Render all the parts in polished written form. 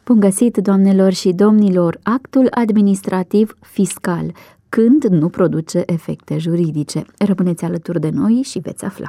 Bun găsit, doamnelor și domnilor! Actul administrativ fiscal, când nu produce efecte juridice. Rămâneți alături de noi și veți afla.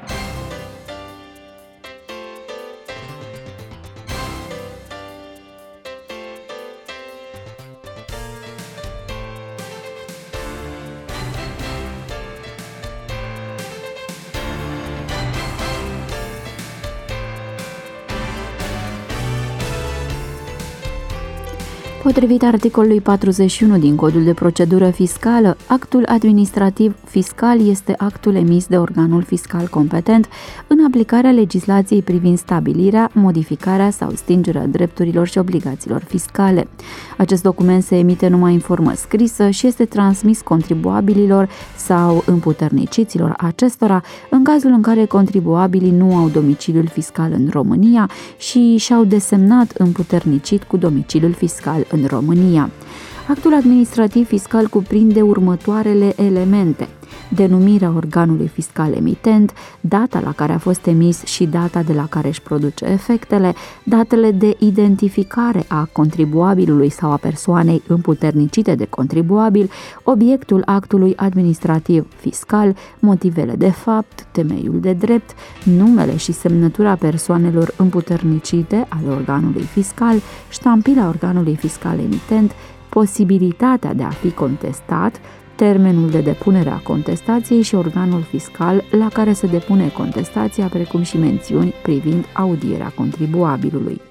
Potrivit articolului 41 din Codul de procedură fiscală, actul administrativ fiscal este actul emis de organul fiscal competent în aplicarea legislației privind stabilirea, modificarea sau stingerea drepturilor și obligațiilor fiscale. Acest document se emite numai în formă scrisă și este transmis contribuabililor sau împuterniciților acestora în cazul în care contribuabilii nu au domiciliul fiscal în România și și-au desemnat împuternicit cu domiciliul fiscal în România. Actul administrativ fiscal cuprinde următoarele elemente: denumirea organului fiscal emitent, data la care a fost emis și data de la care își produce efectele, datele de identificare a contribuabilului sau a persoanei împuternicite de contribuabil, obiectul actului administrativ fiscal, motivele de fapt, temeiul de drept, numele și semnătura persoanelor împuternicite ale organului fiscal, ștampila organului fiscal emitent, posibilitatea de a fi contestat, termenul de depunere a contestației și organul fiscal la care se depune contestația, precum și mențiuni privind audierea contribuabilului.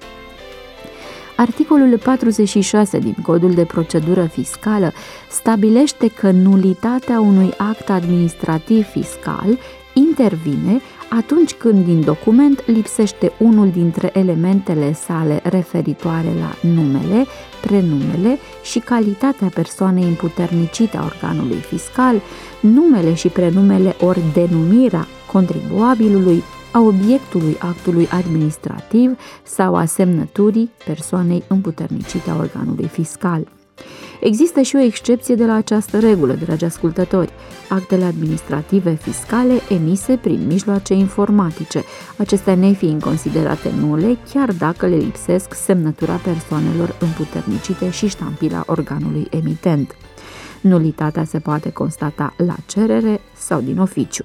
Articolul 46 din Codul de procedură fiscală stabilește că nulitatea unui act administrativ fiscal intervine atunci când din document lipsește unul dintre elementele sale referitoare la numele, prenumele și calitatea persoanei împuternicite a organului fiscal, numele și prenumele ori denumirea contribuabilului, a obiectului actului administrativ sau a semnăturii persoanei împuternicite a organului fiscal. Există și o excepție de la această regulă, dragi ascultători: actele administrative fiscale emise prin mijloace informatice, acestea nefiind considerate nule, chiar dacă le lipsesc semnătura persoanelor împuternicite și ștampila organului emitent. Nulitatea se poate constata la cerere sau din oficiu.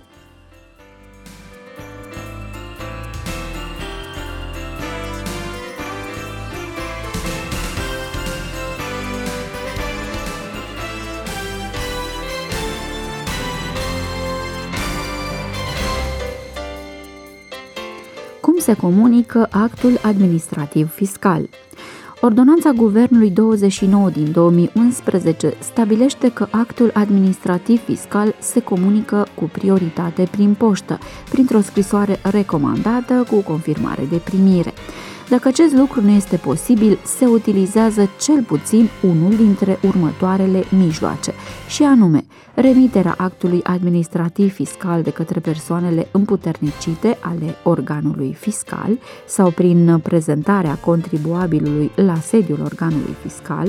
Cum se comunică actul administrativ fiscal? Ordonanța Guvernului 29 din 2011 stabilește că actul administrativ fiscal se comunică cu prioritate prin poștă, printr-o scrisoare recomandată cu confirmare de primire. Dacă acest lucru nu este posibil, se utilizează cel puțin unul dintre următoarele mijloace, și anume remiterea actului administrativ fiscal de către persoanele împuternicite ale organului fiscal sau prin prezentarea contribuabilului la sediul organului fiscal,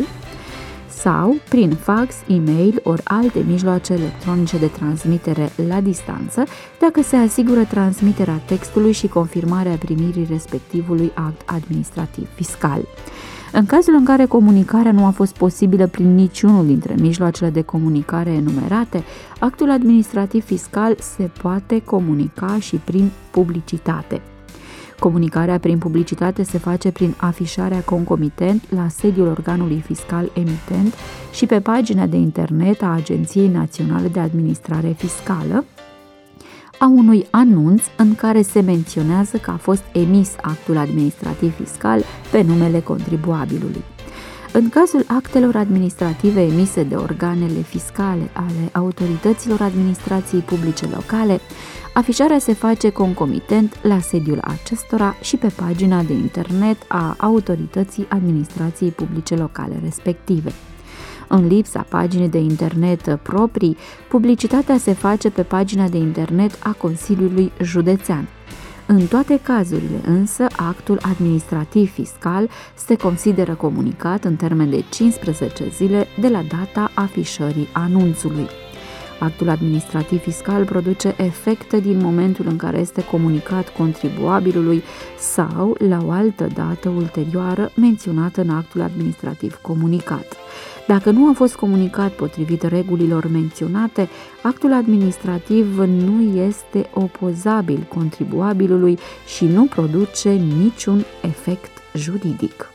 sau prin fax, e-mail ori alte mijloace electronice de transmitere la distanță, dacă se asigură transmiterea textului și confirmarea primirii respectivului act administrativ fiscal. În cazul în care comunicarea nu a fost posibilă prin niciunul dintre mijloacele de comunicare enumerate, actul administrativ fiscal se poate comunica și prin publicitate. Comunicarea prin publicitate se face prin afișarea concomitent la sediul organului fiscal emitent și pe pagina de internet a Agenției Naționale de Administrare Fiscală a unui anunț în care se menționează că a fost emis actul administrativ fiscal pe numele contribuabilului. În cazul actelor administrative emise de organele fiscale ale autorităților administrației publice locale, afișarea se face concomitent la sediul acestora și pe pagina de internet a autorității administrației publice locale respective. În lipsa paginii de internet proprii, publicitatea se face pe pagina de internet a Consiliului Județean. În toate cazurile însă, actul administrativ fiscal se consideră comunicat în termen de 15 zile de la data afișării anunțului. Actul administrativ fiscal produce efecte din momentul în care este comunicat contribuabilului sau la o altă dată ulterioară menționată în actul administrativ comunicat. Dacă nu a fost comunicat potrivit regulilor menționate, actul administrativ nu este opozabil contribuabilului și nu produce niciun efect juridic.